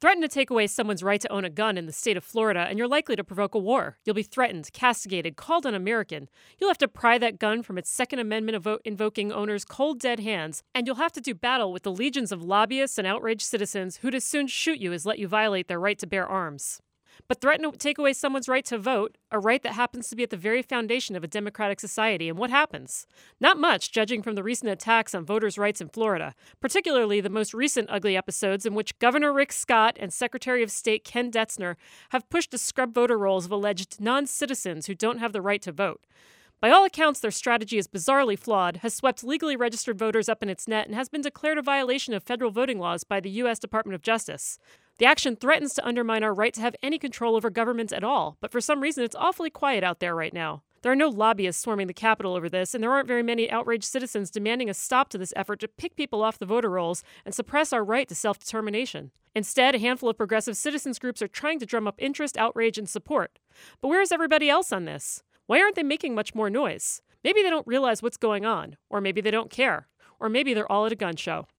Threaten to take away someone's right to own a gun in the state of Florida, and you're likely to provoke a war. You'll be threatened, castigated, called un-American. You'll have to pry that gun from its Second Amendment invoking owner's cold, dead hands, and you'll have to do battle with the legions of lobbyists and outraged citizens who'd as soon shoot you as let you violate their right to bear arms. But threaten to take away someone's right to vote, a right that happens to be at the very foundation of a democratic society, and what happens? Not much, judging from the recent attacks on voters' rights in Florida, particularly the most recent ugly episodes in which Governor Rick Scott and Secretary of State Ken Detzner have pushed to scrub voter rolls of alleged non-citizens who don't have the right to vote. By all accounts, their strategy is bizarrely flawed, has swept legally registered voters up in its net, and has been declared a violation of federal voting laws by the U.S. Department of Justice. The action threatens to undermine our right to have any control over government at all, but for some reason it's awfully quiet out there right now. There are no lobbyists swarming the Capitol over this, and there aren't very many outraged citizens demanding a stop to this effort to pick people off the voter rolls and suppress our right to self-determination. Instead, a handful of progressive citizens groups are trying to drum up interest, outrage, and support. But where is everybody else on this? Why aren't they making much more noise? Maybe they don't realize what's going on, or maybe they don't care, or maybe they're all at a gun show.